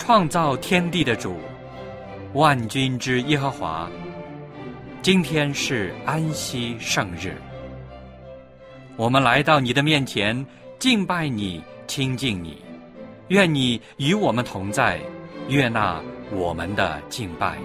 创造天地的主，万军之耶和华，今天是安息圣日。我们来到你的面前，敬拜你，亲近你。愿你与我们同在，悦纳我们的敬拜。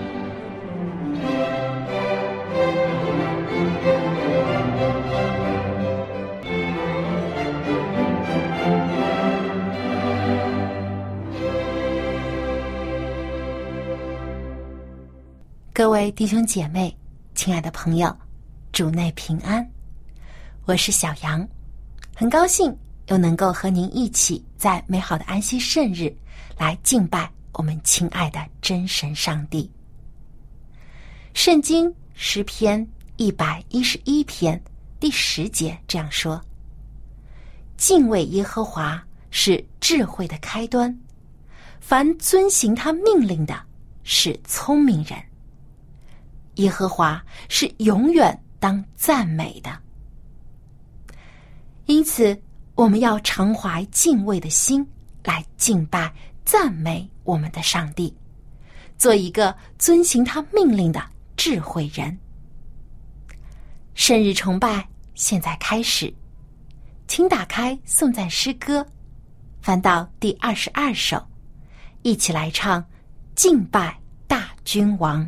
各位弟兄姐妹，亲爱的朋友，主内平安，我是小杨，很高兴又能够和您一起在美好的安息圣日来敬拜我们亲爱的真神上帝。圣经诗篇111篇第10节这样说：敬畏耶和华是智慧的开端，凡遵行他命令的是聪明人。耶和华是永远当赞美的。因此我们要常怀敬畏的心来敬拜赞美我们的上帝，做一个遵行他命令的智慧人。圣日崇拜现在开始，请打开颂赞诗歌，翻到第22首，一起来唱敬拜大君王。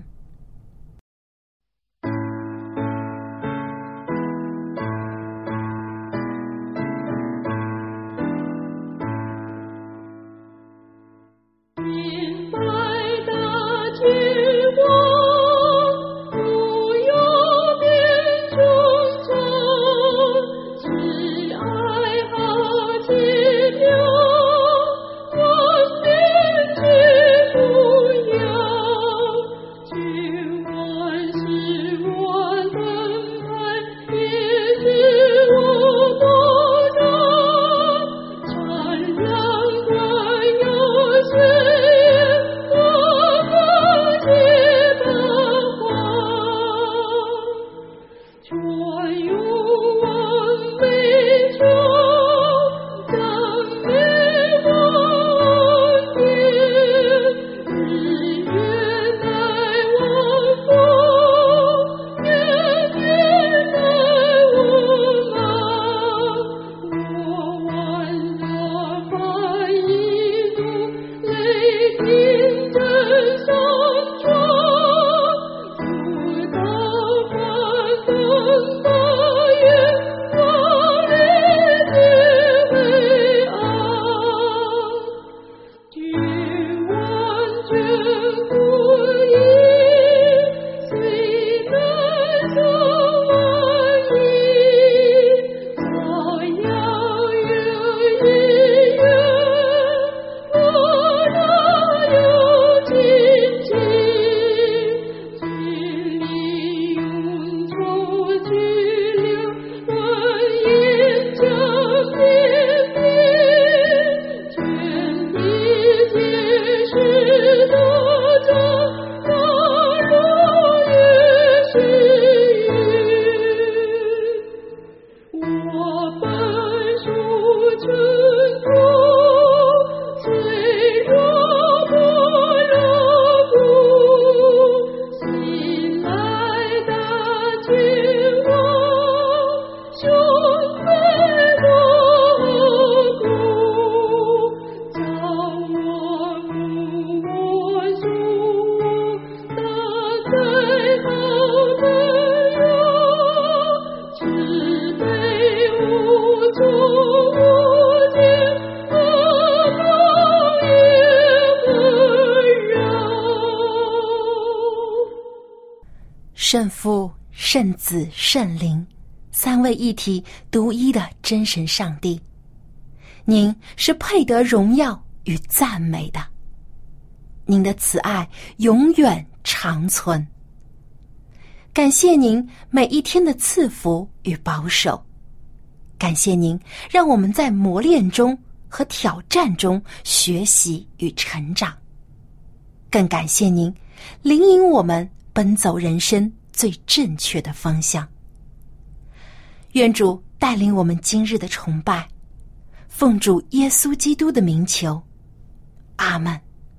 圣父、圣子、圣灵，三位一体独一的真神上帝，您是配得荣耀与赞美的，您的慈爱永远长存。感谢您每一天的赐福与保守，感谢您让我们在磨练中和挑战中学习与成长，更感谢您领引我们奔走人生最正确的方向。愿主带领我们今日的崇拜，奉主耶稣基督的名求，阿们。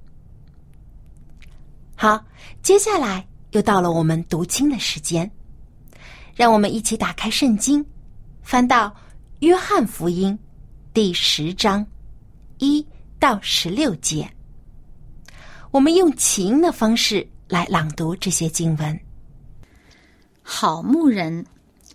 好，接下来又到了我们读经的时间，让我们一起打开圣经，翻到约翰福音第10章1到16节。我们用起音的方式来朗读这些经文。 好牧人，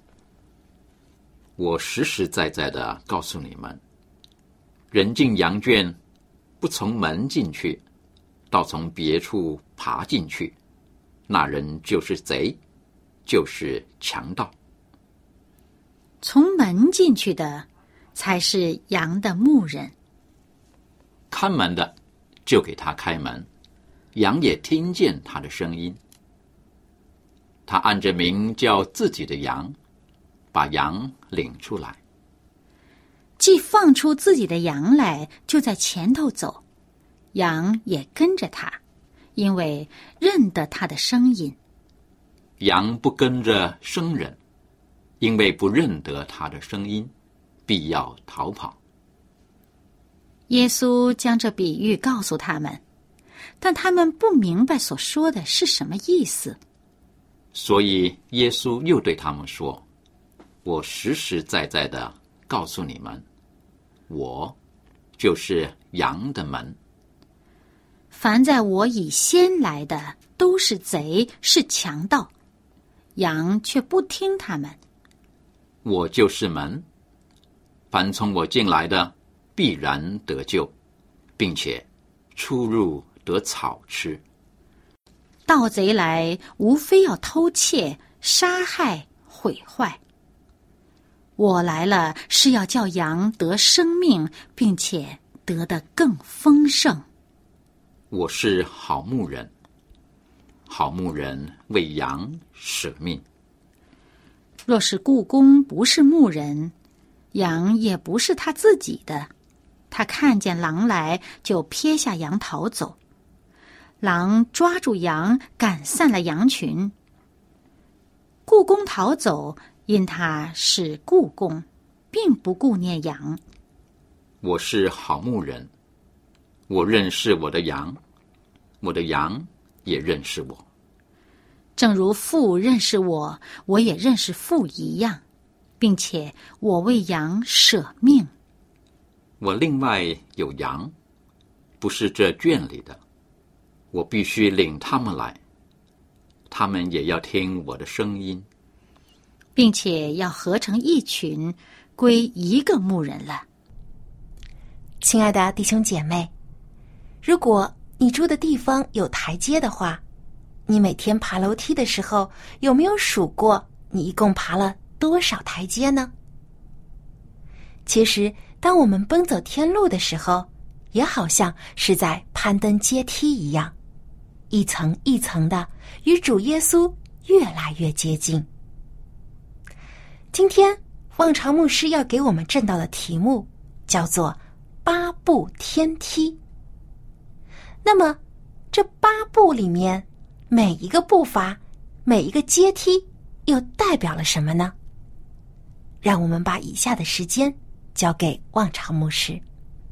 我实实在在的告诉你们，人进羊圈，不从门进去，倒从别处爬进去，那人就是贼，就是强盗。 从门进去的才是羊的牧人。 看门的就给他开门，羊也听见他的声音。他按着名叫自己的羊，把羊领出来。 既放出自己的羊来，就在前头走，羊也跟着他，因为认得他的声音。 羊不跟着生人，因为不认得他的声音，必要逃跑。 耶稣将这比喻告诉他们，但他们不明白所说的是什么意思。 所以耶稣又对他们说，我实实在在的告诉你们，我就是羊的门。 凡在我以先来的，都是贼，是强盗，羊却不听他们。 我就是门，凡从我进来的，必然得救，并且出入得草吃。 盗贼来，无非要偷窃、杀害、毁坏。我来了，是要叫羊得生命，并且得得更丰盛。 我是好牧人，好牧人为羊舍命。 若是雇工不是牧人，羊也不是他自己的，他看见狼来，就撇下羊逃走。狼抓住羊，赶散了羊群。雇工逃走，因他是雇工，并不顾念羊。 我是好牧人，我认识我的羊，我的羊也认识我。 正如父认识我，我也认识父一样，并且我为羊舍命。 我另外有羊，不是这圈里的，我必须领他们来，他们也要听我的声音， 并且要合成一群，归一个牧人了。 亲爱的弟兄姐妹，如果你住的地方有台阶的话，你每天爬楼梯的时候，有没有数过你一共爬了多少台阶呢？其实当我们奔走天路的时候，也好像是在攀登阶梯一样，一层一层的与主耶稣越来越接近。今天望潮牧师要给我们正道的题目叫做8步天梯。那么这8步里面，每一个步伐，每一个阶梯又代表了什么呢？让我们把以下的时间交给望潮牧师。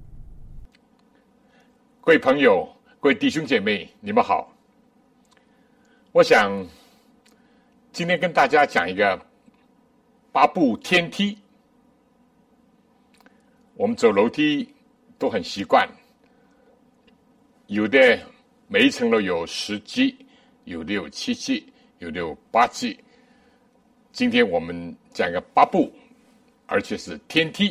各位朋友，各位弟兄姐妹，你们好。我想今天跟大家讲一个8步天梯。我们走楼梯都很习惯，有的每一层楼有10级，有的有7级，有的有8级。今天我们讲一个8步，而且是天梯。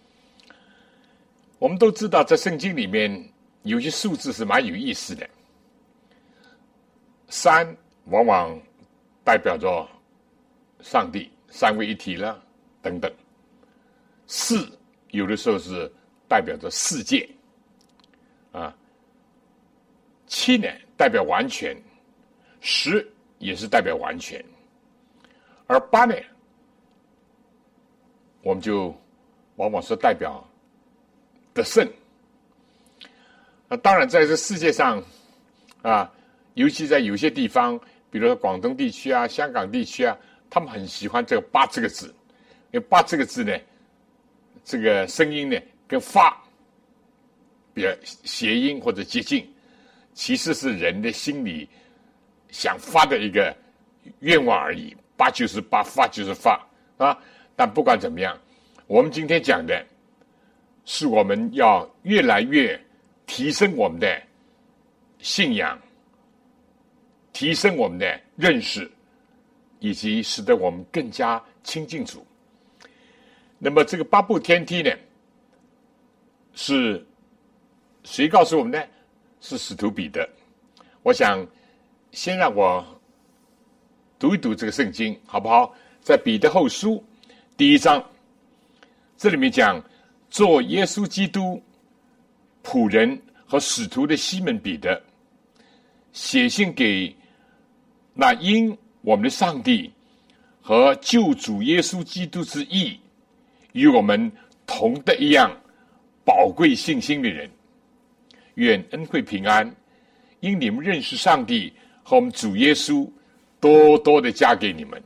我们都知道在圣经里面有些数字是蛮有意思的。3往往代表着上帝，三位一体了等等。4有的时候是代表着世界啊。7呢代表完全，10也是代表完全，而8呢我们就往往是代表得胜。当然在这世界上啊，尤其在有些地方，比如说广东地区啊、香港地区啊，他们很喜欢这个8这个字，因为8这个字呢，这个声音呢跟发比较谐音或者接近， 其实是人的心里想发的一个愿望而已，发就是发，发就是发啊。但不管怎么样，我们今天讲的是我们要越来越提升我们的信仰，提升我们的认识，以及使得我们更加亲近主。那么这个8步天梯呢，是谁告诉我们呢？是使徒彼得。我想先让我读一读这个圣经好不好？在彼得后书第1章，这里面讲，做耶稣基督仆人和使徒的西门彼得，写信给那因我们的上帝和救主耶稣基督之义与我们同的一样宝贵信心的人，愿恩惠平安因你们认识上帝和我们主耶稣多多的加给你们。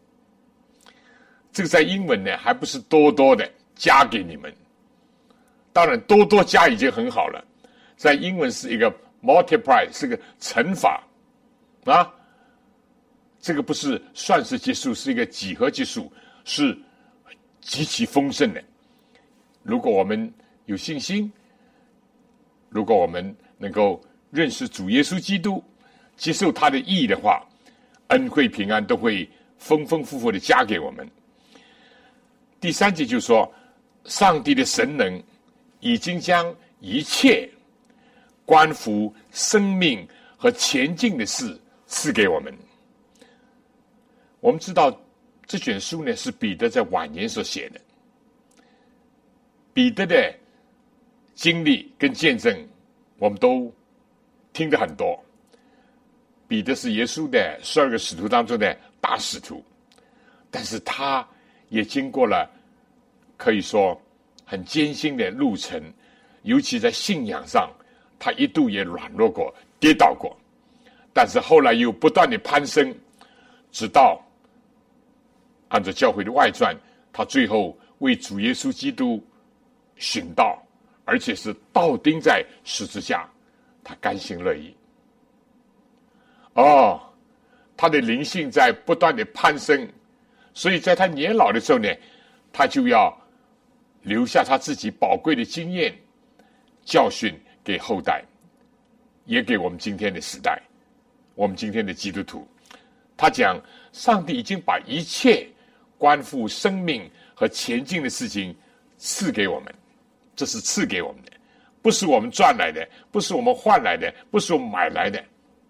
这个在英文呢，还不是多多的加给你们，当然多多加已经很好了，在英文是一个 multiply， 是个乘法啊，这个不是算式级数，是一个几何级数，是极其丰盛的。如果我们有信心，如果我们能够认识主耶稣基督，接受他的义的话，恩惠平安都会丰丰富富的加给我们。第3节就说，上帝的神能已经将一切关乎生命和前进的事赐给我们。我们知道这卷书呢，是彼得在晚年所写的。彼得的经历跟见证我们都听得很多。彼得是耶稣的12个使徒当中的大使徒，但是他也经过了可以说很艰辛的路程，尤其在信仰上，他一度也软弱过，跌倒过，但是后来又不断的攀升，直到按照教会的外传，他最后为主耶稣基督殉道，而且是倒钉在十字架，他甘心乐意。他的灵性在不断的攀升，所以在他年老的时候呢，他就要留下他自己宝贵的经验教训给后代，也给我们今天的时代，我们今天的基督徒。他讲，上帝已经把一切关乎生命和前进的事情赐给我们，这是赐给我们的，不是我们赚来的，不是我们换来的，不是我们买来的。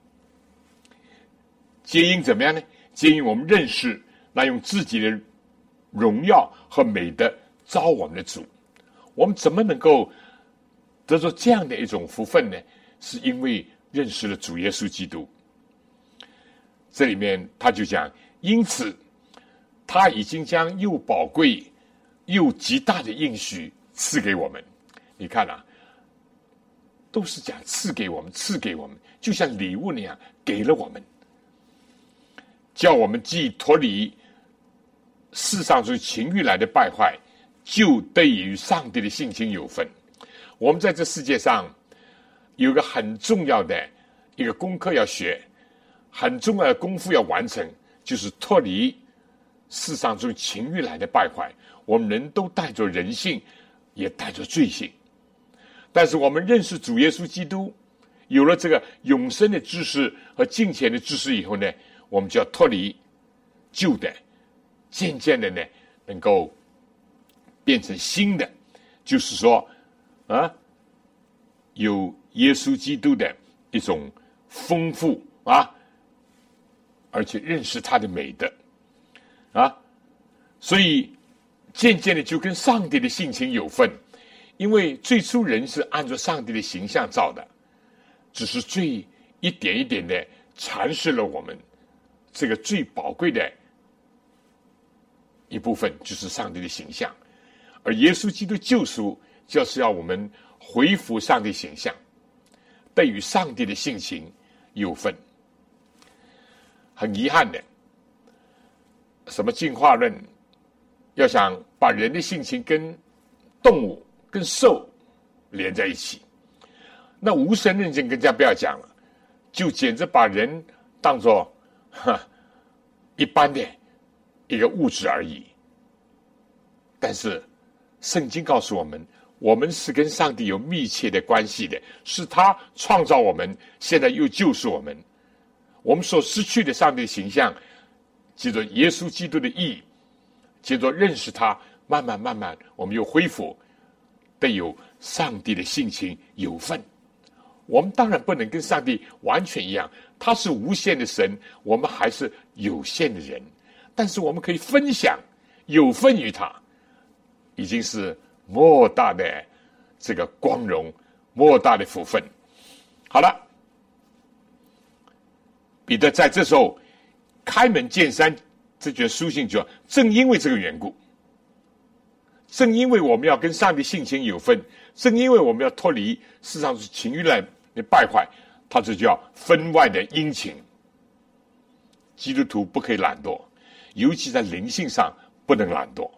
皆因怎么样呢？皆因我们认识那用自己的荣耀和美德招我们的主。我们怎么能够得着这样的一种福分呢？是因为认识了主耶稣基督。这里面他就讲，因此他已经将又宝贵又极大的应许赐给我们。你看啊，都是讲赐给我们，赐给我们，就像礼物那样给了我们，叫我们既脱离世上从情欲来的败坏，就得以与上帝的性情有分。我们在这世界上有个很重要的一个功课要学，很重要的功夫要完成，就是脱离世上从情欲来的败坏。我们人都带着人性，也带着罪性，但是我们认识主耶稣基督，有了这个永生的知识和敬虔的知识以后呢，我们就要脱离旧的，渐渐的呢，能够变成新的，就是说有耶稣基督的一种丰富而且认识他的美德所以渐渐的就跟上帝的性情有分。因为最初人是按照上帝的形象造的，只是罪一点一点的阐释了我们这个最宝贵的一部分，就是上帝的形象。而耶稣基督救赎就是要我们恢复上帝形象，得与上帝的性情有分。很遗憾的，什么进化论要想把人的性情跟动物跟兽连在一起， 那无神论就更加不要讲了，就简直把人当作一般的一个物质而已。但是圣经告诉我们，我们是跟上帝有密切的关系的，是他创造我们，现在又救赎我们。我们所失去的上帝的形象，借着耶稣基督的义，借着认识他，慢慢我们又恢复，得有上帝的性情有份。我们当然不能跟上帝完全一样，他是无限的神，我们还是有限的人，但是我们可以分享，有份于他，已经是莫大的这个光荣，莫大的福分。好了，彼得在这时候开门见山，这卷书信就正因为这个缘故，正因为我们要跟上帝性情有分，正因为我们要脱离世上是情欲来败坏，他这就叫分外的殷勤。基督徒不可以懒惰，尤其在灵性上不能懒惰。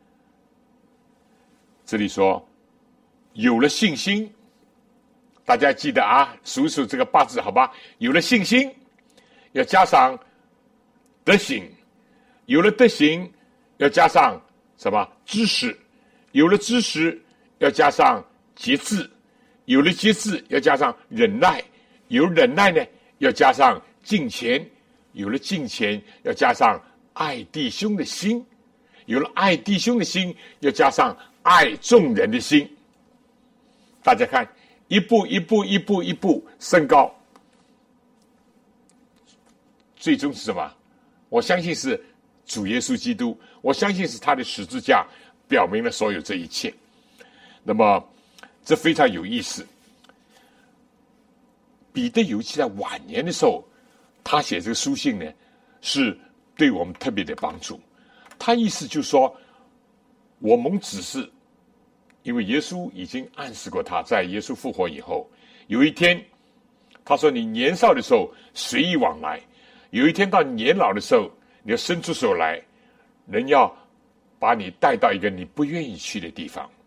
这里说有了信心，大家记得啊，数一数这个8字好吧？有了信心，要加上德行，有了德行，要加上什么？知识，有了知识，要加上节制，有了节制，要加上忍耐，有忍耐呢，要加上敬虔，有了敬虔，要加上爱弟兄的心，有了爱弟兄的心，要加上爱众人的心。大家看，一步一步升高，最终是什么？我相信是主耶稣基督，我相信是他的十字架表明了所有这一切。那么这非常有意思。彼得尤其在晚年的时候，他写这个书信呢，是对我们特别的帮助。他意思就是说，我蒙指示，因为耶稣已经暗示过他，在耶稣复活以后，有一天他说，你年少的时候随意往来，有一天到年老的时候，你要伸出手来，人要把你带到一个你不愿意去的地方。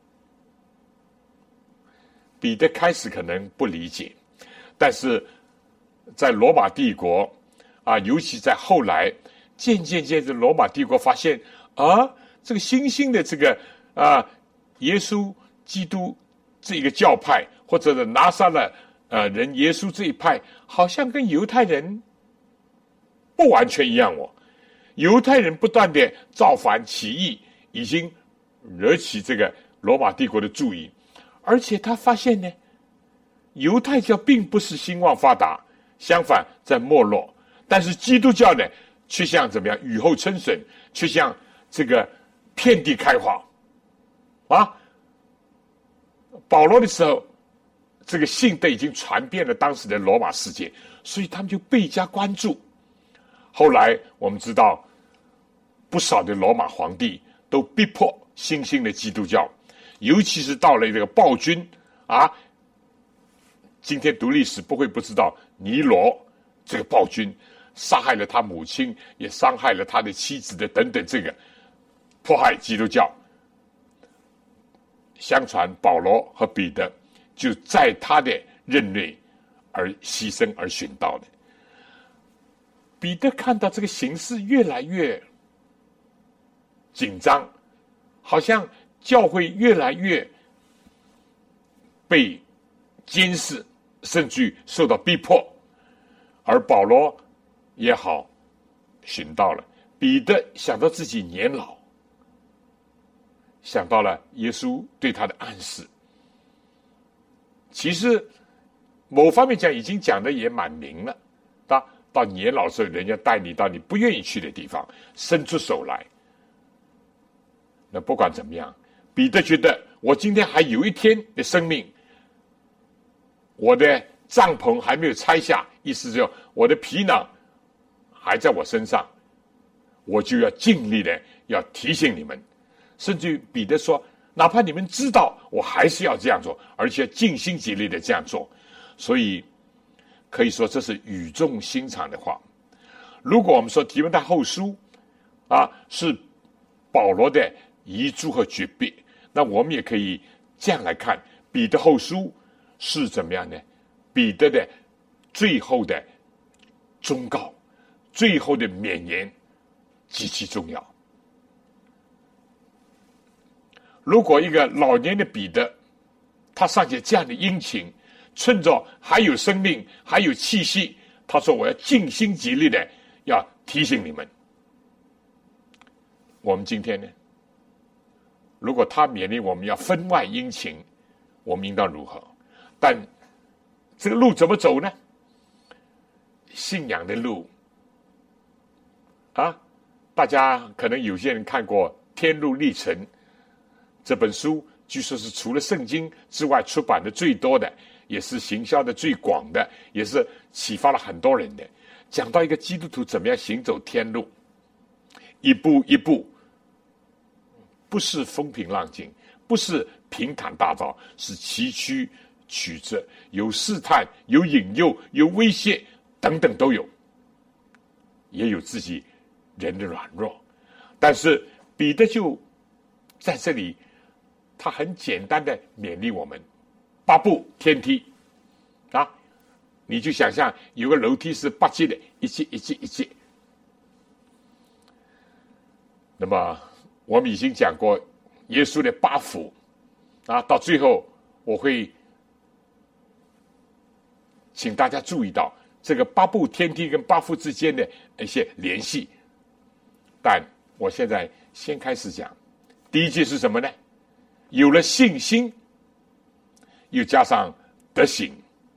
彼得开始可能不理解，但是在罗马帝国啊，尤其在后来，渐渐的罗马帝国发现啊，这个新兴的这个耶稣基督这一个教派，或者是拿撒勒人耶稣这一派，好像跟犹太人不完全一样哦。犹太人不断的造反起义，已经惹起这个罗马帝国的注意。而且他发现呢，犹太教并不是兴旺发达，相反在没落。但是基督教呢，却像怎么样雨后春笋，却像这个遍地开花啊！保罗的时候，这个信都已经传遍了当时的罗马世界，所以他们就倍加关注。后来我们知道，不少的罗马皇帝都逼迫新兴的基督教，尤其是到了这个暴君啊，今天读历史不会不知道尼罗这个暴君杀害了他母亲，也伤害了他的妻子的等等，这个迫害基督教。相传保罗和彼得就在他的任内而牺牲而殉道的。彼得看到这个形势越来越紧张，好像教会越来越被监视，甚至受到逼迫，而保罗也好殉道了。彼得想到自己年老，想到了耶稣对他的暗示。其实某方面讲，已经讲的也蛮明了。到年老的时候，人家带你到你不愿意去的地方，伸出手来。那不管怎么样，彼得觉得我今天还有一天的生命，我的帐篷还没有拆下，意思就是我的皮囊还在我身上，我就要尽力的要提醒你们。甚至彼得说，哪怕你们知道，我还是要这样做，而且尽心竭力的这样做。所以可以说这是语重心长的话。如果我们说提摩太后书是保罗的遗嘱和诀别，那我们也可以这样来看，彼得后书是怎么样呢？彼得的最后的忠告，最后的勉言极其重要。如果一个老年的彼得，他尚且这样的殷勤，趁着还有生命，还有气息，他说我要尽心竭力的要提醒你们。我们今天呢，如果他勉励我们要分外殷勤，我们应当如何？但这个路怎么走呢？信仰的路啊，大家可能有些人看过《天路历程》这本书，据说是除了圣经之外出版的最多的，也是行销的最广的，也是启发了很多人的。讲到一个基督徒怎么样行走天路，一步一步，不是风平浪静，不是平坦大道，是崎岖曲折，有试探，有引诱，有威胁等等都有，也有自己人的软弱。但是彼得就在这里，他很简单的勉励我们：8步天梯啊，你就想象有个楼梯是8阶的，一阶一阶一阶。那么我们已经讲过耶稣的8福啊，到最后我会请大家注意到这个8步天梯跟8福之间的一些联系。但我现在先开始讲，第一阶是什么呢？有了信心，又加上德行。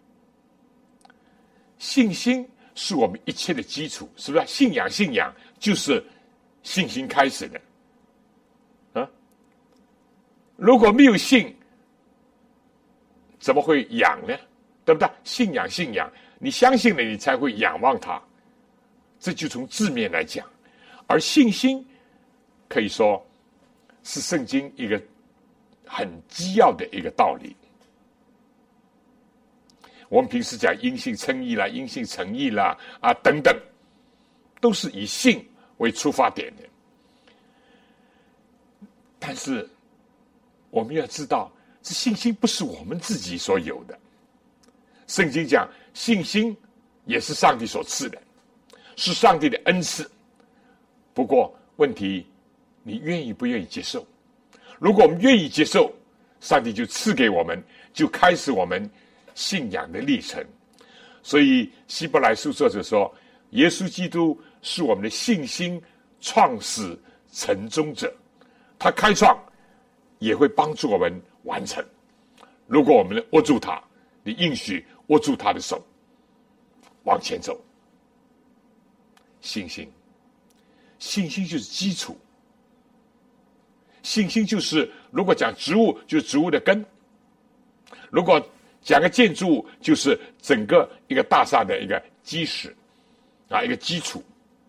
信心是我们一切的基础，是不是？信仰就是信心开始的啊！如果没有信，怎么会仰呢？对不对？信仰，你相信了，你才会仰望它。这就从字面来讲，而信心可以说是圣经一个很基要的一个道理。我们平时讲因信称义啦，因信成义啦啊等等，都是以信为出发点的。但是我们要知道，这信心不是我们自己所有的。圣经讲信心也是上帝所赐的，是上帝的恩赐。不过问题，你愿意不愿意接受？如果我们愿意接受，上帝就赐给我们，就开始我们信仰的历程。所以希伯来书作者说，耶稣基督是我们的信心创始成终者，他开创也会帮助我们完成。如果我们握住他，你应许握住他的手往前走。信心就是基础，信心就是如果讲植物就是植物的根，如果讲个建筑物就是整个一个大厦的一个基石啊，一个基础。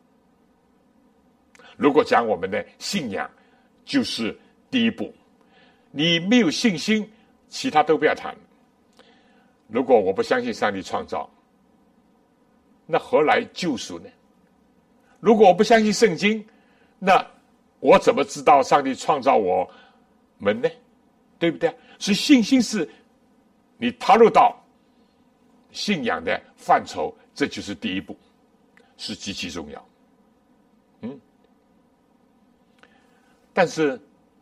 如果讲我们的信仰，就是第一步。你没有信心，其他都不要谈。如果我不相信上帝创造，那何来救赎呢？如果我不相信圣经，那我怎么知道上帝创造我们呢？对不对？所以信心是你踏入到信仰的范畴，这就是第一步，是极其重要。但是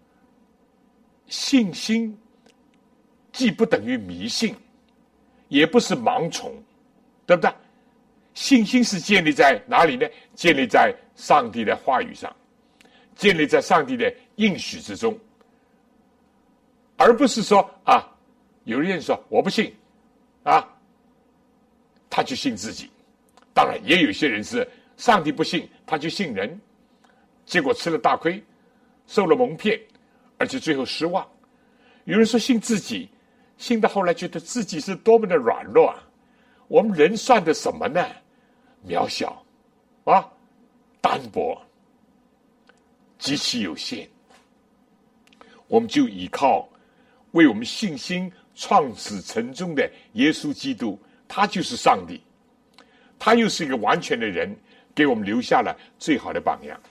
信心既不等于迷信，也不是盲从，对不对？信心是建立在哪里呢？建立在上帝的话语上，建立在上帝的应许之中，而不是说啊，有人说我不信啊，他就信自己。当然也有些人是上帝不信，他就信人，结果吃了大亏，受了蒙骗，而且最后失望。有人说信自己，信到后来觉得自己是多么的软弱啊！我们人算的什么呢？渺小啊，单薄，极其有限。我们就依靠为我们信心创始成终的耶稣基督，他就是上帝，他又是一个完全的人，给我们留下了最好的榜样。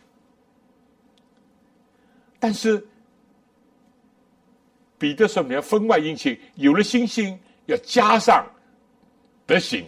但是彼得说你要分外殷勤，有了信心， 要加上德行。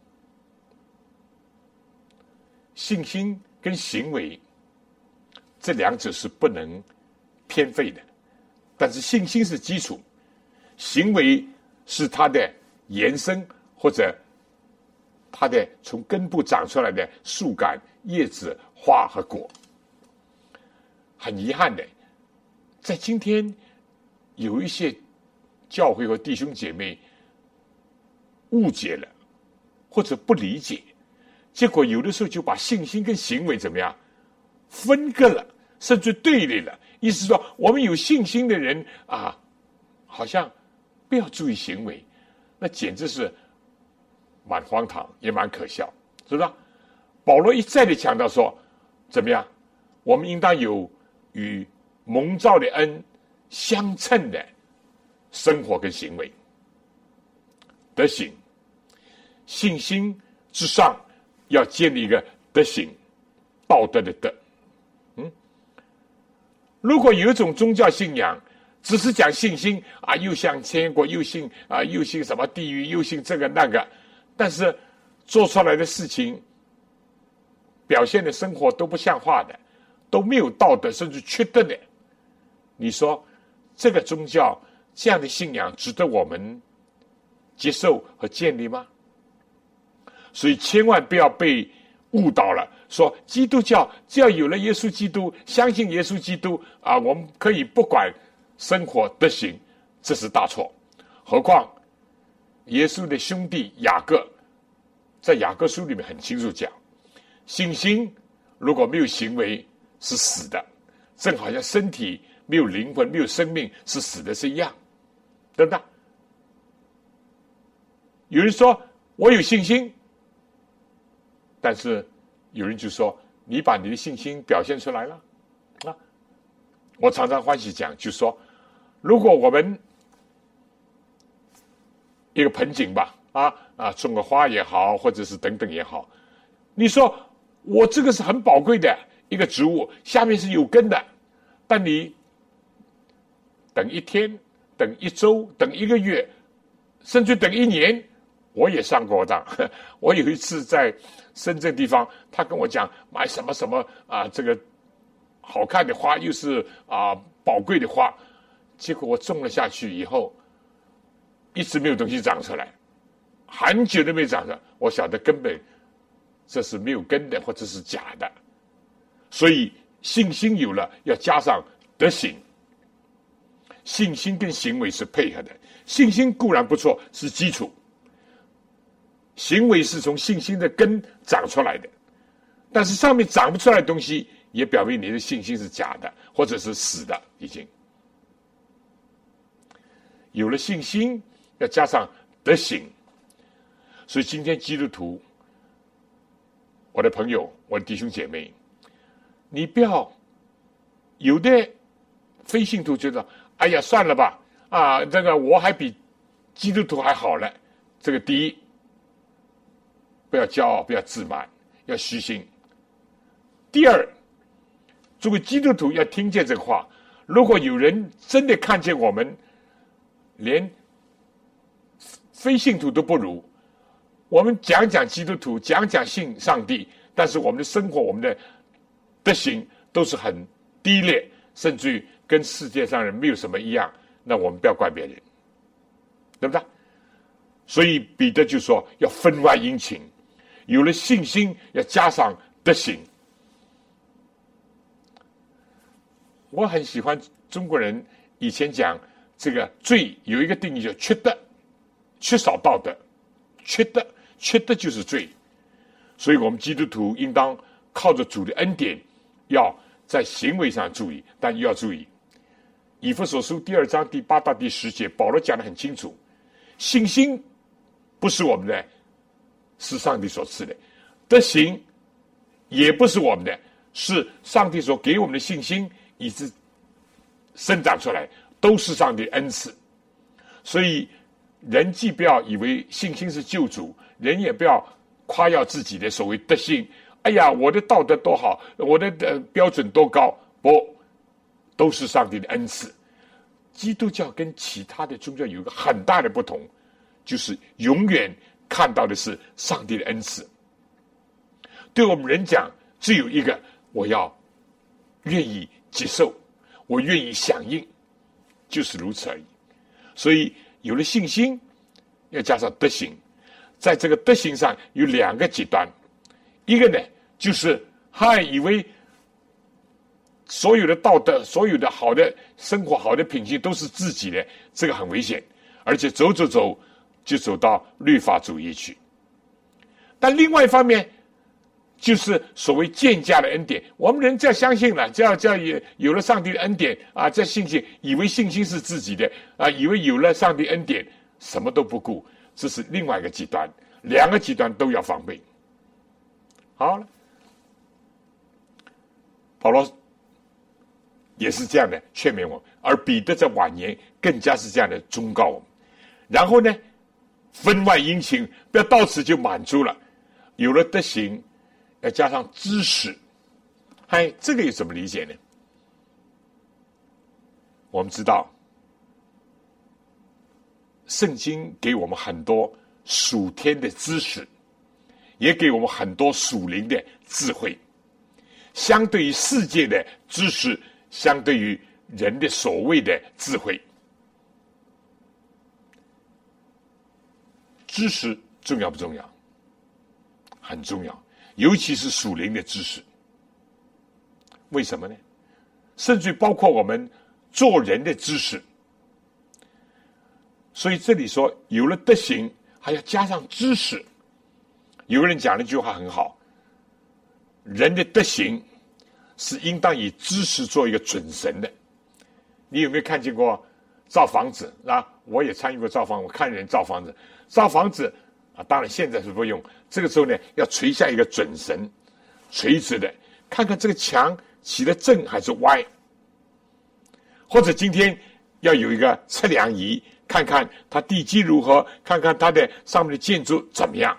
信心跟行为这两者是不能偏废的，但是信心是基础，行为是它的延伸，或者它的从根部长出来的树干、叶子、花和果。很遗憾的，在今天有一些教会和弟兄姐妹误解了，或者不理解，结果有的时候就把信心跟行为怎么样分割了，甚至对立了。意思说，我们有信心的人啊，好像不要注意行为，那简直是蛮荒唐，也蛮可笑，是吧？保罗一再的强调说，怎么样？我们应当有与蒙召的恩相称的生活跟行为。德行，信心之上要建立一个德行，道德的德。如果有一种宗教信仰只是讲信心啊，又像天国，又信啊，又信什么地狱，又信这个那个，但是做出来的事情、表现的生活都不像话的，都没有道德，甚至缺德的，你说这个宗教这样的信仰值得我们接受和建立吗？所以千万不要被误导了，说基督教只要有了耶稣基督，相信耶稣基督啊，我们可以不管生活德行，这是大错。何况耶稣的兄弟雅各在雅各书里面很清楚讲，信心如果没有行为是死的，正好像身体没有灵魂、没有生命是死的是一样，对不对？有人说我有信心，但是有人就说你把你的信心表现出来了啊！我常常欢喜讲，就说如果我们一个盆景吧，种个花也好，或者是等等也好，你说我这个是很宝贵的一个植物，下面是有根的，但你等一天、等一周、等一个月，甚至等一年，我也上过当。我有一次在深圳地方，他跟我讲买什么什么这个好看的花，又是宝贵的花，结果我种了下去以后，一直没有东西长出来，很久都没长出来。我晓得根本这是没有根的，或者是假的。所以信心有了，要加上德行。信心跟行为是配合的，信心固然不错，是基础，行为是从信心的根长出来的，但是上面长不出来的东西，也表明你的信心是假的，或者是死的。已经有了信心，要加上德行。所以今天基督徒，我的朋友，我的弟兄姐妹，你不要有的非信徒觉得哎呀算了吧，这个我还比基督徒还好了。这个第一，不要骄傲，不要自满，要虚心。第二，作为基督徒要听见这个话，如果有人真的看见我们连非信徒都不如，我们讲讲基督徒，讲讲信上帝，但是我们的生活，我们的德行都是很低劣，甚至于跟世界上人没有什么一样，那我们不要怪别人，对不对？所以彼得就说要分外殷勤，有了信心要加上德行。我很喜欢中国人以前讲这个罪有一个定义叫缺德，缺少道德，缺德就是罪。所以我们基督徒应当靠着主的恩典，要在行为上注意，但又要注意以弗所书2章第8到第10节，保罗讲得很清楚，信心不是我们的，是上帝所赐的；德行也不是我们的，是上帝所给我们的信心以致生长出来，都是上帝恩赐。所以人既不要以为信心是救主，人也不要夸耀自己的所谓德行，哎呀我的道德多好，我的标准多高，不，都是上帝的恩赐。基督教跟其他的宗教有一个很大的不同， 就是永远看到的是上帝的恩赐。对我们人讲，只有一个，我要愿意接受，我愿意响应，就是如此而已。所以有了信心，要加上德行，在这个德行上有两个极端，一个呢就是还以为所有的道德、所有的好的生活、好的品性都是自己的，这个很危险，而且走走走就走到律法主义去。但另外一方面，就是所谓渐加的恩典，我们人只要相信了，只要有了上帝的恩典啊，这信心以为信心是自己的啊，以为有了上帝恩典什么都不顾，这是另外一个极端，两个极端都要防备。好了，保罗也是这样的劝勉我们，而彼得在晚年更加是这样的忠告我们。然后呢，分外殷勤，不要到此就满足了，有了德行，要加上知识。嗨，这个有怎么理解呢？我们知道，圣经给我们很多属天的知识，也给我们很多属灵的智慧。相对于世界的知识，相对于人的所谓的智慧，知识重要不重要？很重要，尤其是属灵的知识。为什么呢？甚至包括我们做人的知识。所以这里说，有了德行，还要加上知识。有个人讲了一句话很好，人的德行是应当以知识做一个准绳的。你有没有看见过造房子啊？我也参与过造房，我看人造房子。造房子啊，当然现在是不用。这个时候呢，要垂下一个准绳，垂直的，看看这个墙起得正还是歪。或者今天要有一个测量仪，看看它地基如何，看看它的上面的建筑怎么样。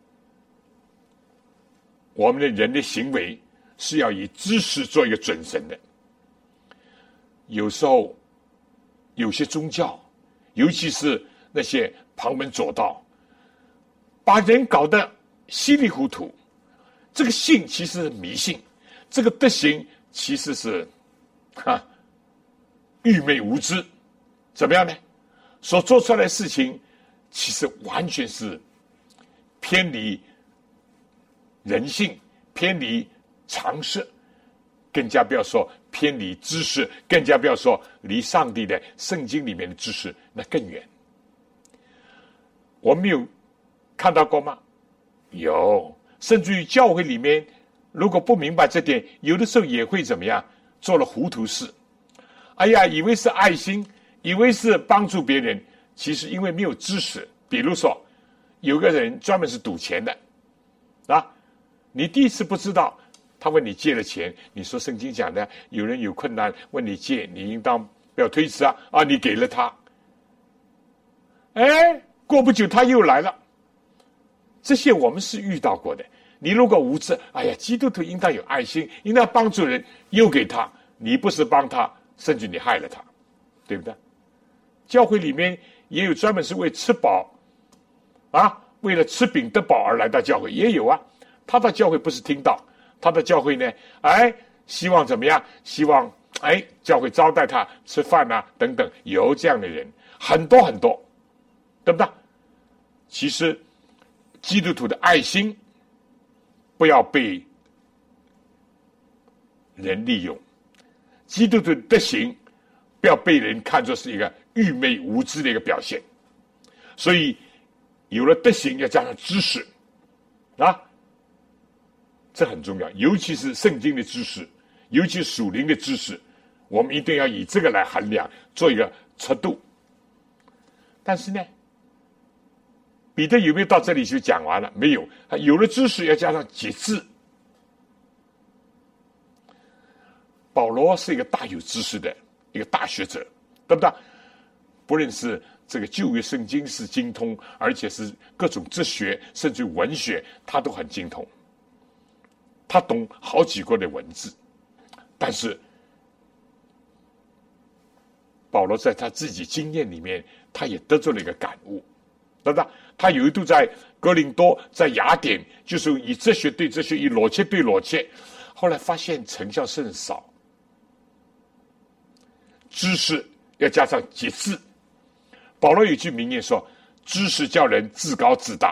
我们的人的行为是要以知识做一个准绳的。有时候有些宗教，尤其是那些旁门左道，把人搞得稀里糊涂。这个信其实是迷信，这个德行其实是愚昧无知。怎么样呢？所做出来的事情其实完全是偏离人性，偏离常识，更加不要说偏离知识，更加不要说离上帝的圣经里面的知识那更远。我们有看到过吗？有，甚至于教会里面如果不明白这点，有的时候也会怎么样，做了糊涂事。哎呀，以为是爱心，以为是帮助别人，其实因为没有知识。比如说有个人专门是赌钱的啊，你第一次不知道，他问你借了钱，你说圣经讲的有人有困难问你借，你应当不要推辞啊，你给了他，哎，过不久他又来了。这些我们是遇到过的。你如果无知，哎呀，基督徒应当有爱心，应当帮助人，又给他，你不是帮他，甚至你害了他，对不对？教会里面也有专门是为吃饱啊，为了吃饼得饱而来到教会，也有啊。他到教会不是听到，他到教会呢，哎，希望怎么样？希望哎，教会招待他吃饭啊，等等，有这样的人很多很多，对不对？其实基督徒的爱心不要被人利用，基督徒的德行不要被人看作是一个愚昧无知的一个表现。所以有了德行，要加上知识啊，这很重要，尤其是圣经的知识，尤其是属灵的知识，我们一定要以这个来衡量，做一个测度。但是呢，彼得有没有到这里就讲完了？没有，他有了知识要加上节制。保罗是一个大有知识的一个大学者，对不对？不论是这个旧约圣经是精通，而且是各种哲学甚至文学他都很精通，他懂好几国的文字。但是保罗在他自己经验里面，他也得出了一个感悟对吧？他有一度在哥林多，在雅典，就是以哲学对哲学，以逻辑对逻辑，后来发现成效甚少。知识要加上节制。保罗有句名言说：“知识叫人自高自大，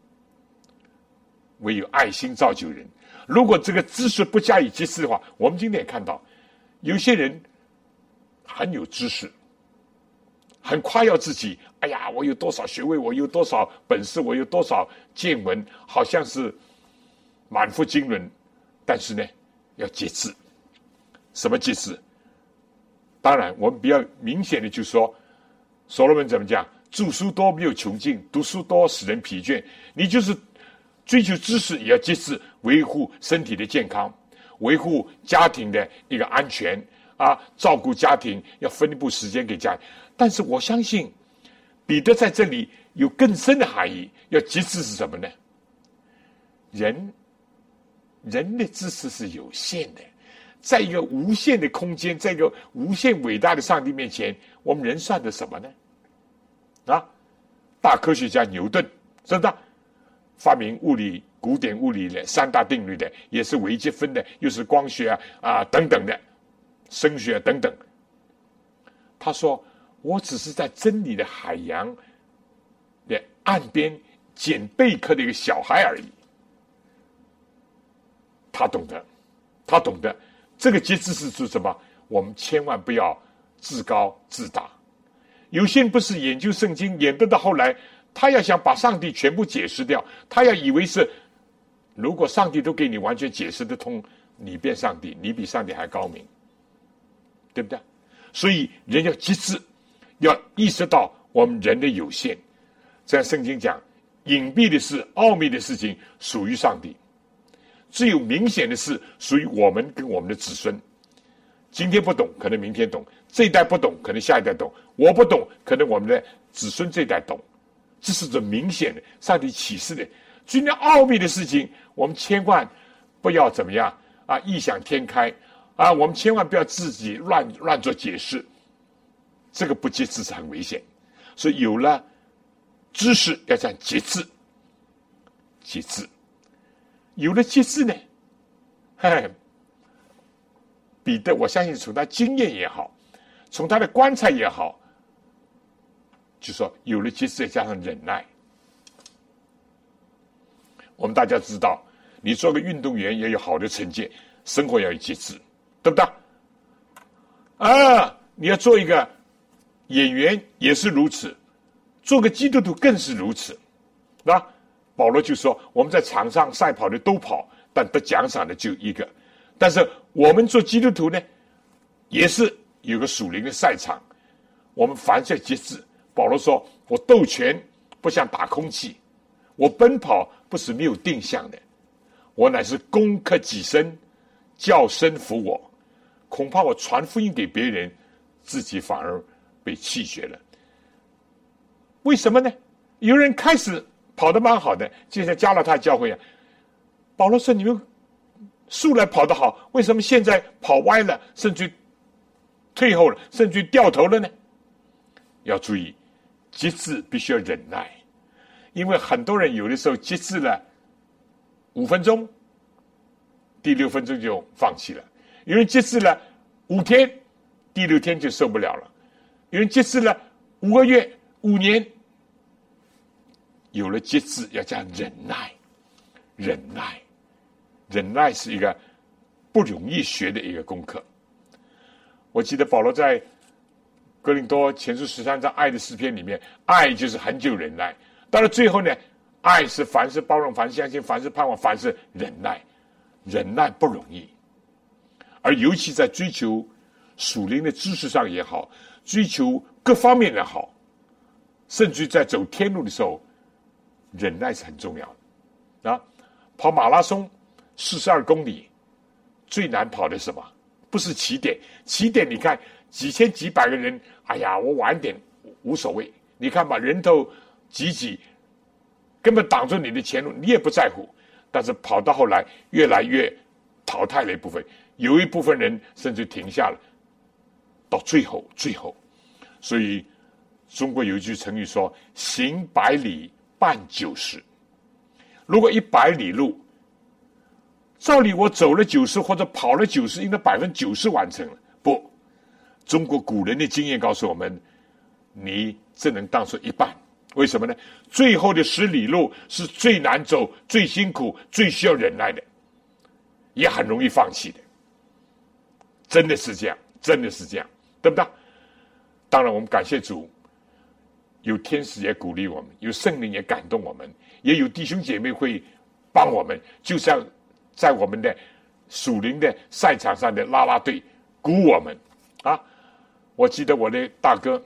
唯有爱心造就人。”如果这个知识不加以节制的话，我们今天也看到，有些人很有知识，很夸耀自己，哎呀，我有多少学位，我有多少本事，我有多少见闻，好像是满腹经纶。但是呢，要节制。什么节制？当然，我们比较明显的就是说，所罗门怎么讲？著书多没有穷尽，读书多使人疲倦。你就是追求知识，也要节制，维护身体的健康，维护家庭的一个安全啊，照顾家庭要分一步时间给家庭。但是我相信，彼得在这里有更深的含义。要节制是什么呢？人的知识是有限的，在一个无限的空间，在一个无限伟大的上帝面前，我们人算得什么呢？啊，大科学家牛顿，是不是发明古典物理的3大定律的，也是微积分的，又是光学等等的，声学等等。他说：“我只是在真理的海洋的岸边捡贝壳的一个小孩而已。”他懂得这个节制是指什么？我们千万不要自高自大。有些人不是研究圣经，研究到后来，他要想把上帝全部解释掉，他要以为是，如果上帝都给你完全解释得通，你变上帝，你比上帝还高明，对不对？所以人要节制，要意识到我们人的有限。在圣经讲，隐蔽的事、奥秘的事情属于上帝，只有明显的事属于我们跟我们的子孙。今天不懂，可能明天懂；这一代不懂，可能下一代懂；我不懂，可能我们的子孙这一代懂。这是这明显的上帝启示的。至于那奥秘的事情，我们千万不要怎么样啊，异想天开啊！我们千万不要自己乱做解释，这个不节制是很危险。所以有了知识，要讲节制，节制。有了节制呢，彼得，我相信从他经验也好，从他的观察也好，就说有了节制，再加上忍耐。我们大家知道，你做个运动员也有好的成绩，生活要有节制，对不对？你要做一个演员也是如此，做个基督徒更是如此。那保罗就说，我们在场上赛跑的都跑，但得奖赏的就一个。但是我们做基督徒呢，也是有个属灵的赛场，我们凡事节制。保罗说，我斗拳不像打空气，我奔跑不是没有定向的，我乃是攻克己身，叫身服我。恐怕我传福音给别人，自己反而被弃绝了。为什么呢？有人开始跑得蛮好的，就像加拉太教会保罗说，你们素来跑得好，为什么现在跑歪了，甚至退后了，甚至掉头了呢？要注意，节制必须要忍耐，因为很多人有的时候节制了5分钟，第6分钟就放弃了；有人节制了5天，第6天就受不了了；有人节制了5个月、5年。有了节制，要讲忍耐，忍耐是一个不容易学的一个功课。我记得保罗在哥林多前书13章爱的诗篇里面，爱就是恒久忍耐。到了最后呢，爱是凡事包容，凡事相信，凡事盼望，凡事忍耐。忍耐不容易，而尤其在追求属灵的知识上也好，追求各方面也好，甚至在走天路的时候，忍耐是很重要的啊！跑马拉松42公里，最难跑的是什么？不是起点，起点你看几千几百个人，哎呀，我晚点无所谓。你看吧，人头挤，根本挡住你的前路，你也不在乎。但是跑到后来，越来越淘汰了一部分，有一部分人甚至停下了。到最后，所以中国有一句成语说行100里半90，如果100里路，照理我走了90或者跑了90，应该90%完成了。不，中国古人的经验告诉我们，你只能当做一半。为什么呢？最后的10里路是最难走、最辛苦、最需要忍耐的，也很容易放弃的。真的是这样，真的是这样，对不对？当然我们感谢主，有天使也鼓励我们，有圣灵也感动我们，也有弟兄姐妹会帮我们，就像在我们的属灵的赛场上的啦啦队鼓舞我们啊！我记得我的大哥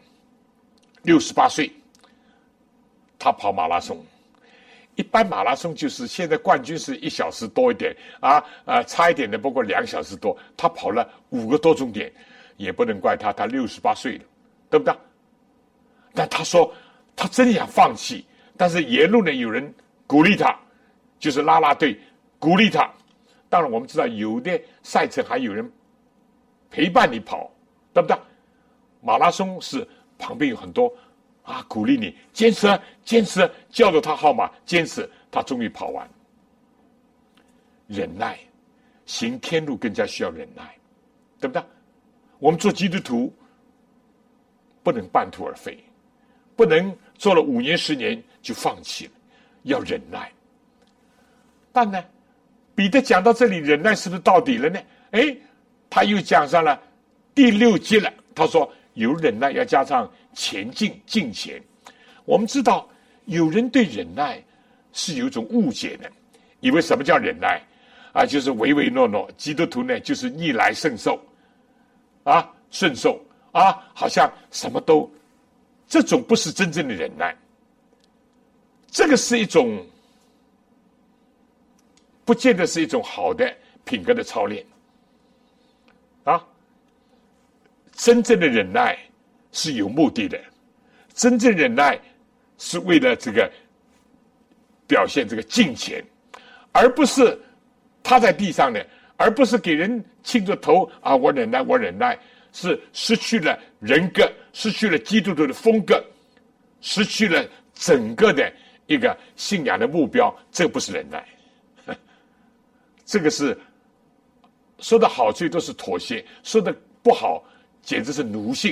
68岁，他跑马拉松。一般马拉松就是现在冠军是1小时多一点差一点的不过2小时多，他跑了5个多钟点，也不能怪他，他68岁了，对不对？但他说他真想放弃，但是沿路呢有人鼓励他，就是啦啦队鼓励他。当然我们知道有的赛程还有人陪伴你跑，对不对？马拉松是旁边有很多鼓励你坚持坚持，叫着他号码坚持，他终于跑完。忍耐，行天路更加需要忍耐，对不对？我们做基督徒不能半途而废，不能做了5年10年就放弃了，要忍耐。但呢，彼得讲到这里，忍耐是不是到底了呢？他又讲上了第6节了。他说有忍耐要加上前进敬虔。我们知道有人对忍耐是有一种误解的，以为什么叫忍耐就是唯唯诺诺，基督徒呢就是逆来顺受顺受好像什么都，这种不是真正的忍耐，这个是一种不见得是一种好的品格的操练真正的忍耐是有目的的，真正忍耐是为了这个表现这个敬虔，而不是趴在地上的，而不是给人亲着头我忍耐我忍耐，是失去了人格，失去了基督徒的风格，失去了整个的一个信仰的目标，这不是忍耐，这个是说的好最多是妥协，说的不好简直是奴性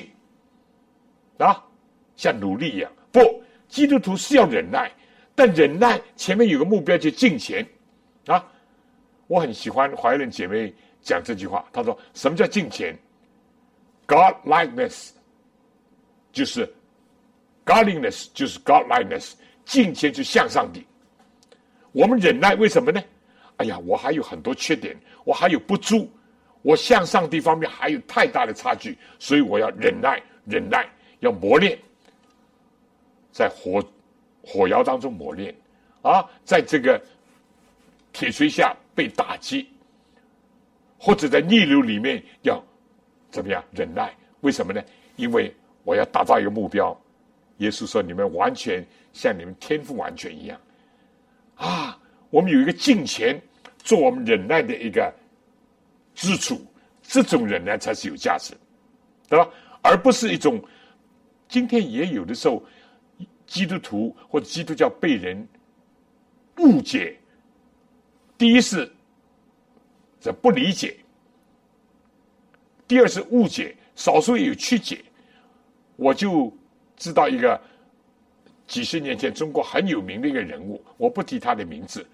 像奴隶一样。不，基督徒是要忍耐，但忍耐前面有个目标，就敬虔我很喜欢怀仁姐妹讲这句话，她说什么叫敬虔？ Godlikeness 就是 Godliness 就是 Godlikeness， 敬虔就向上帝。我们忍耐为什么呢？我还有很多缺点，我还有不足，我向上帝方面还有太大的差距，所以我要忍耐，忍耐要磨练，在火窑当中磨练在这个铁锤下被打击，或者在逆流里面要怎么样忍耐？为什么呢？因为我要达到一个目标。耶稣说：“你们完全像你们天父完全一样。”我们有一个敬虔做我们忍耐的一个基础，这种忍耐才是有价值，对吧？而不是一种今天也有的时候基督徒或者基督教被人误解。第一是这不理解，第二是误解，少数也有曲解。我就知道一个几十年前中国很有名的一个人物，我不提他的名字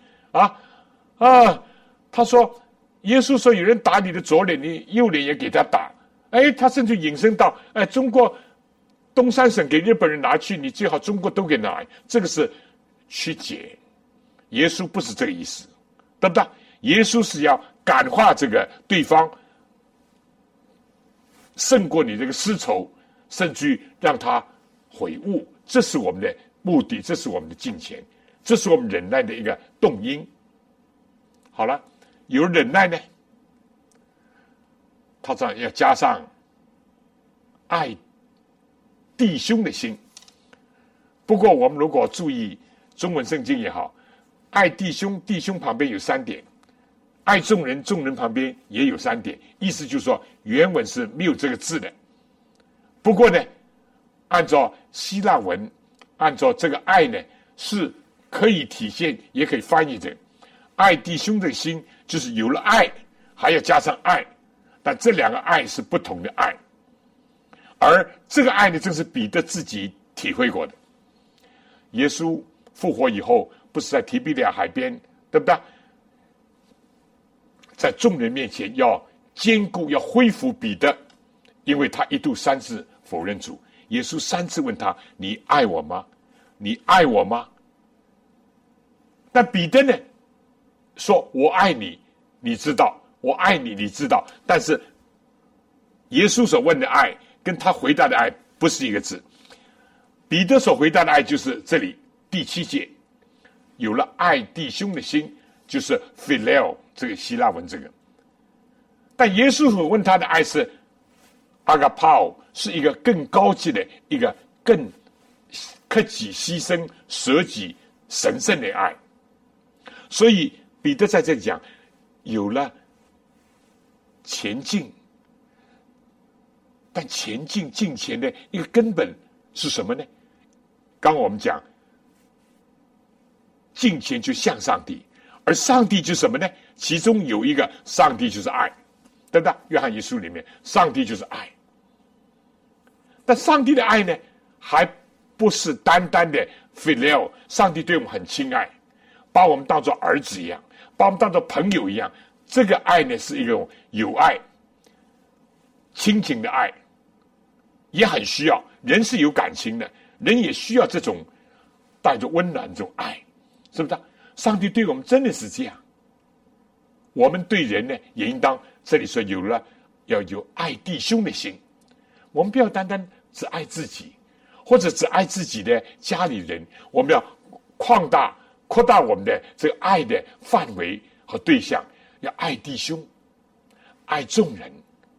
他说耶稣说有人打你的左脸，你右脸也给他打。他甚至引申到中国东三省给日本人拿去，你最好中国都给拿，这个是曲解。耶稣不是这个意思，对不对？耶稣是要感化这个对方，胜过你这个私仇，甚至于让他悔悟，这是我们的目的，这是我们的敬虔，这是我们忍耐的一个动因。好了，有忍耐呢，他这要加上爱弟兄的心。不过我们如果注意中文圣经也好，爱弟兄，弟兄旁边有3点，爱众人，众人旁边也有3点，意思就是说原文是没有这个字的。不过呢， 按照希腊文，按照这个爱呢，是可以体现，也可以翻译成爱弟兄的心，就是有了爱，还要加上爱，但这两个爱是不同的爱。而这个爱呢，正是彼得自己体会过的。耶稣复活以后，不是在提比利亚海边，对不对？在众人面前要坚固，要恢复彼得，因为他一度3次否认主。耶稣3次问他：你爱我吗？你爱我吗？但彼得呢，说我爱你，你知道，我爱你，你知道。但是耶稣所问的爱跟他回答的爱不是一个字。彼得所回答的爱就是这里第7节，有了爱弟兄的心，就是 phileo 这个希腊文这个。但耶稣所问他的爱是 agapao， 是一个更高级的，一个更克己牺牲舍己神圣的爱。所以彼得在这里讲，有了前进，但前进进前的一个根本是什么呢？刚我们讲进前就向上帝，而上帝就是什么呢？其中有一个上帝就是爱，对不对？约翰一书里面上帝就是爱。但上帝的爱呢，还不是单单的 phileo， 上帝对我们很亲爱，把我们当作儿子一样，把我们当作朋友一样。这个爱呢，是一种有爱亲情的爱，也很需要。人是有感情的，人也需要这种带着温暖这种爱，是不是？上帝对我们真的是这样，我们对人呢，也应当这里说要有爱弟兄的心。我们不要单单只爱自己，或者只爱自己的家里人，我们要扩大我们的这个爱的范围和对象，要爱弟兄，爱众人。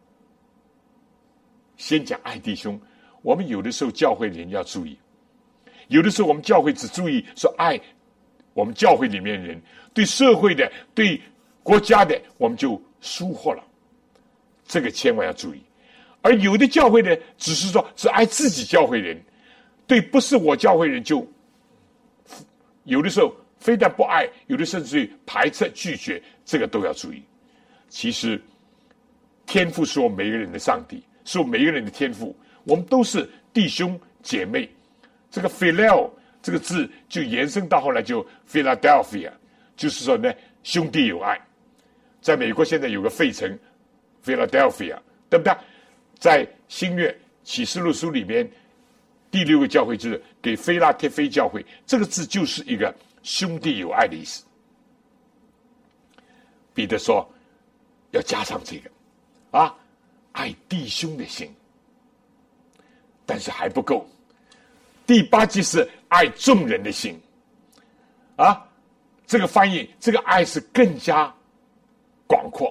先讲爱弟兄，我们有的时候教会人要注意，有的时候我们教会只注意说爱我们教会里面的人，对社会的、对国家的，我们就疏忽了，这个千万要注意。而有的教会呢，只是说只爱自己教会人，对不是我教会人就有的时候非但不爱，有的甚至于排斥拒绝，这个都要注意。其实天父是我们每个人的上帝，是我们每个人的天父，我们都是弟兄姐妹。这个 phileo 这个字就延伸到后来就 Philadelphia， 就是说呢，兄弟有爱。在美国现在有个费城 Philadelphia， 对不对？在新约启示录书里面第6个教会就是给菲拉铁菲教会，这个字就是一个兄弟有爱的意思。彼得说要加上这个爱弟兄的心，但是还不够。第8节是爱众人的心这个翻译，这个爱是更加广阔。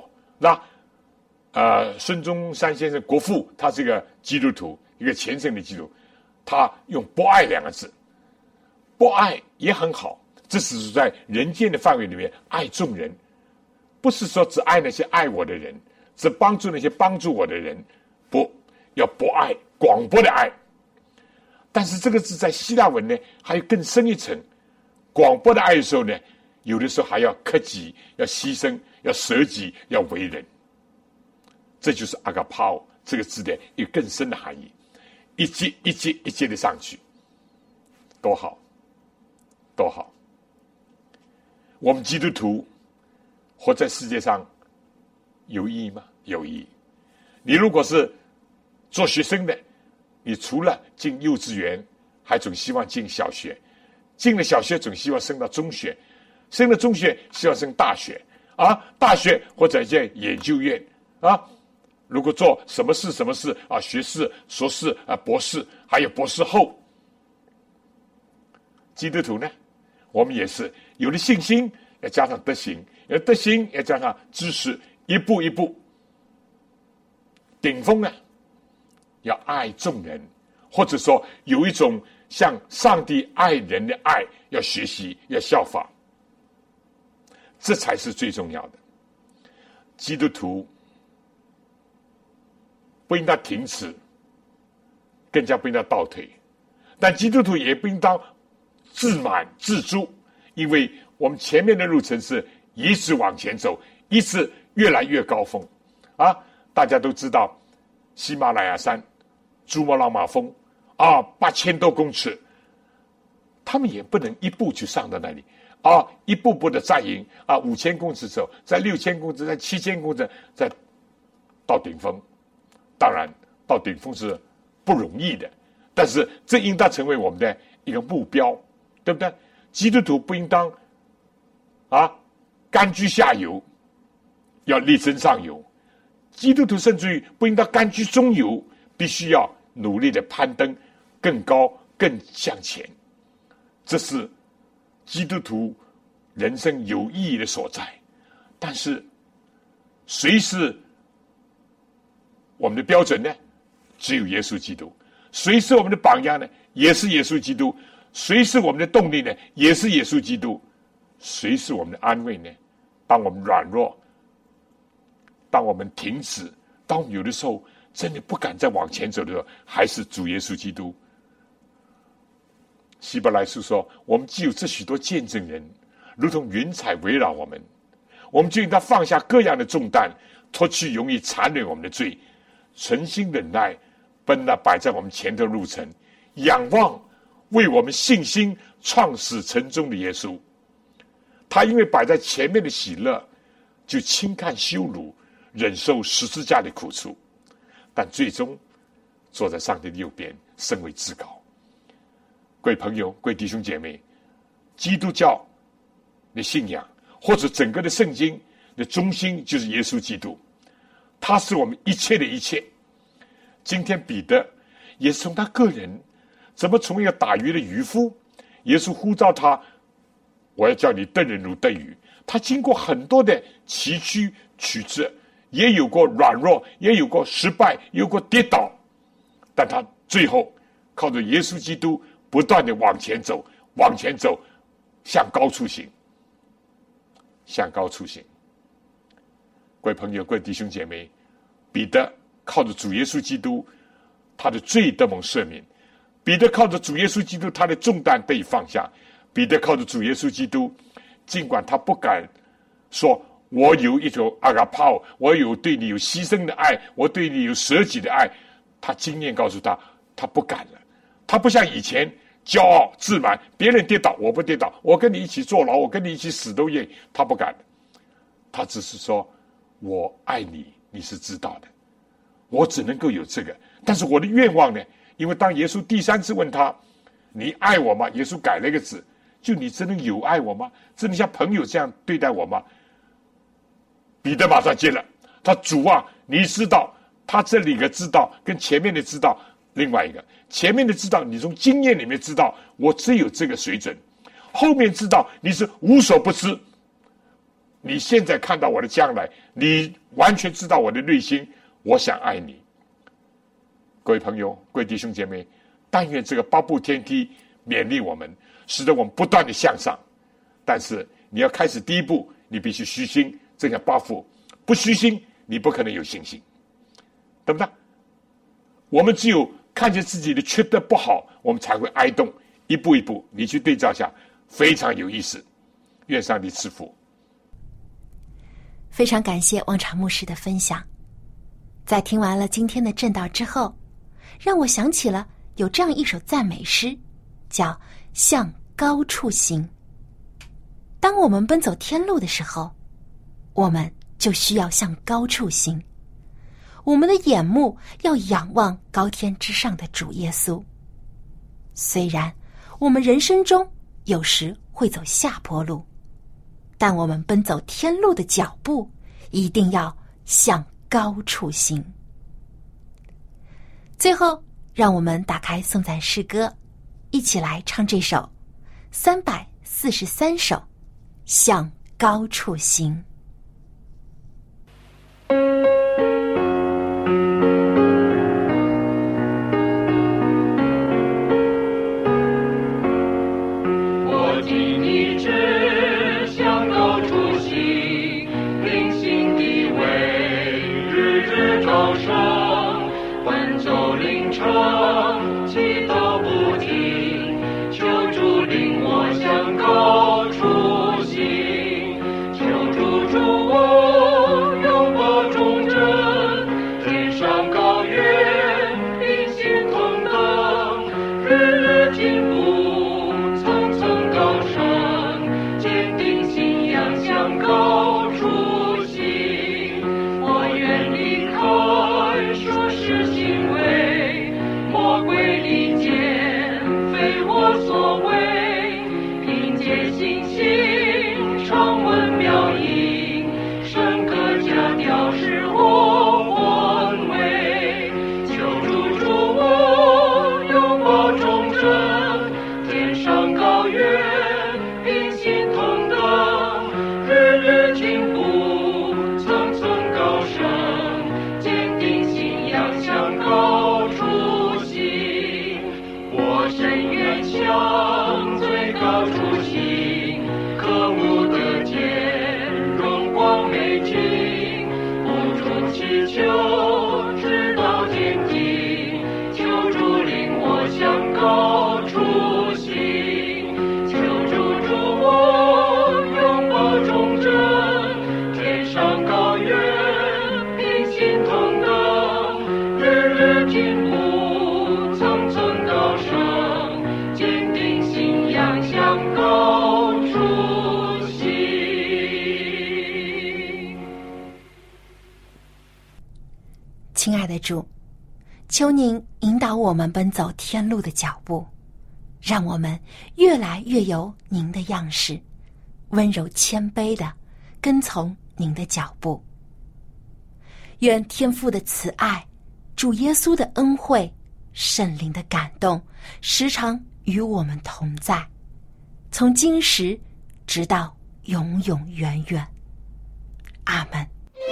孙中山先生国父，他是一个基督徒，一个虔诚的基督徒，他用博爱2个字，博爱也很好，这只是在人间的范围里面爱众人，不是说只爱那些爱我的人，只帮助那些帮助我的人，不要博爱，广博的爱。但是这个字在希腊文呢，还有更深一层，广博的爱的时候呢，有的时候还要克己，要牺牲，要舍己，要为人。这就是 agapao 这个字的一个更深的含义，一阶一阶一阶的上去，多好，多好！我们基督徒活在世界上有意义吗？有意义。你如果是做学生的，你除了进幼稚园，还总希望进小学，进了小学总希望升到中学，升了中学希望升大学大学或者在研究院如果做什么事学士、硕士博士，还有博士后。基督徒呢，我们也是有了信心，要加上德行，有了德行要加上知识，一步一步。顶峰呢，要爱众人，或者说有一种像上帝爱人的爱，要学习，要效法，这才是最重要的。基督徒不应该停止更加不应当倒退。但基督徒也不应当自满自足，因为我们前面的路程是一直往前走，一直越来越高峰啊！大家都知道喜马拉雅山、珠穆朗玛峰啊，8000多公尺，他们也不能一步就上到那里啊，一步步的扎营啊，5000公尺走，在6000公尺，在7000公尺，再到顶峰。当然，到顶峰是不容易的，但是这应当成为我们的一个目标，对不对？基督徒不应当甘居下游，要力争上游。基督徒甚至于不应当甘居中游，必须要努力的攀登更高、更向前。这是基督徒人生有意义的所在。但是，谁是我们的标准呢？只有耶稣基督。谁是我们的榜样呢？也是耶稣基督。谁是我们的动力呢？也是耶稣基督。谁是我们的安慰呢？当我们软弱，当我们停止，当我们有的时候真的不敢再往前走的时候，还是主耶稣基督。希伯来书说，我们既有这许多见证人，如同云彩围绕我们，我们就应当放下各样的重担，脱去容易缠累我们的罪，存心忍耐，奔那摆在我们前头的路程，仰望为我们信心创始成终的耶稣。他因为摆在前面的喜乐，就轻看羞辱，忍受十字架的苦楚，但最终坐在上帝的右边，升为至高。各位朋友，各位弟兄姐妹，基督教的信仰或者整个的圣经的中心就是耶稣基督，他是我们一切的一切。今天彼得也是从他个人怎么从一个打鱼的渔夫，耶稣呼召他，我要叫你得人如得鱼。他经过很多的崎岖曲折，也有过软弱，也有过失败，也有过跌倒，但他最后靠着耶稣基督不断的往前走，往前走，向高处行，向高处行。各位朋友，各位弟兄姐妹，彼得靠着主耶稣基督，他的罪得蒙赦免；彼得靠着主耶稣基督，他的重担被放下；彼得靠着主耶稣基督，尽管他不敢说我有一种阿嘎泡，我有对你有牺牲的爱，我对你有舍己的爱，他经验告诉他，他不敢了。他不像以前骄傲自满，别人跌倒我不跌倒，我跟你一起坐牢，我跟你一起死都愿意。他不敢，他只是说我爱你，你是知道的，我只能够有这个。但是我的愿望呢？因为当耶稣第3次问他，你爱我吗？耶稣改了一个字，就你真能有爱我吗？真能像朋友这样对待我吗？彼得马上接了，他主啊，你知道。他这里个知道跟前面的知道另外一个，前面的知道你从经验里面知道我只有这个水准，后面知道你是无所不知，你现在看到我的将来，你完全知道我的内心，我想爱你。各位朋友，各位弟兄姐妹，但愿这个8步天梯勉励我们，使得我们不断的向上。但是你要开始第一步，你必须虚心，这叫8步，不虚心你不可能有信心，对不对？我们只有看见自己的缺德不好，我们才会哀动。一步一步你去对照下，非常有意思。愿上帝赐福。 非常感谢王长牧师的分享。在听完了今天的正道之后，让我想起了有这样一首赞美诗，叫《向高处行》。当我们奔走天路的时候，我们就需要向高处行。我们的眼目要仰望高天之上的主耶稣。虽然我们人生中有时会走下坡路，但我们奔走天路的脚步一定要向高处行。最后，让我们打开颂赞诗歌，一起来唱这首343首《向高处行》。 晚走凌晨亲爱的主，求您引导我们奔走天路的脚步，让我们越来越有您的样式，温柔谦卑的跟从您的脚步。愿天父的慈爱、主耶稣的恩惠、圣灵的感动时常与我们同在，从今时直到永永远远。阿们。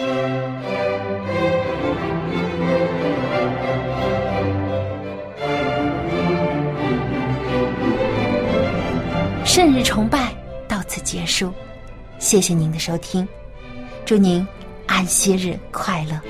圣日崇拜到此结束，谢谢您的收听，祝您安息日快乐。